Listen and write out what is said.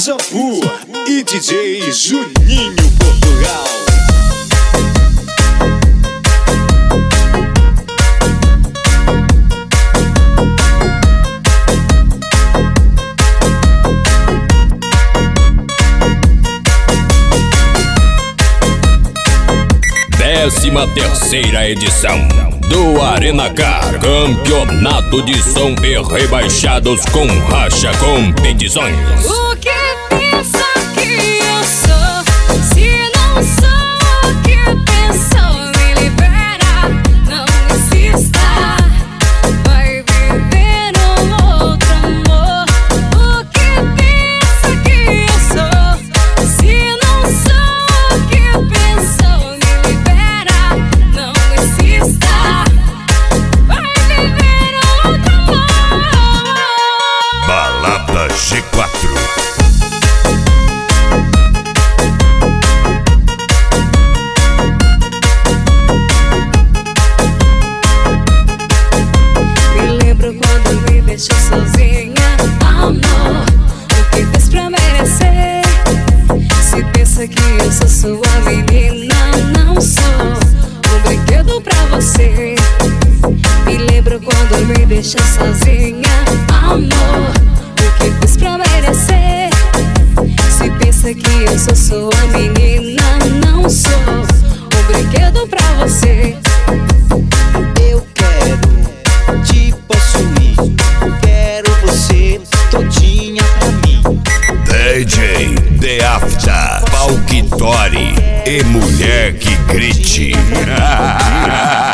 Zambu e DJ Juninho Portugal. Décima terceira edição do Arena Car, campeonato de som e rebaixados com racha competições. O que pensa que eu sou? Se não sou o que pensou, me libera, não insista. Vai viver um outro amor. O que pensa que eu sou? Se não sou o que pensou, me libera, não insista. Vai viver outro amor. Balada G4. Quando me deixou sozinha, amor, o que fez pra merecer? Se pensa que eu sou sua menina, não sou um brinquedo pra você. Me lembro quando me deixou sozinha, amor, o que fez pra merecer? Se pensa que eu sou sua menina, não sou um brinquedo pra você. Eu quero te possuir, quero você todinha pra mim. DJ The After, Palquitori e mulher que grite.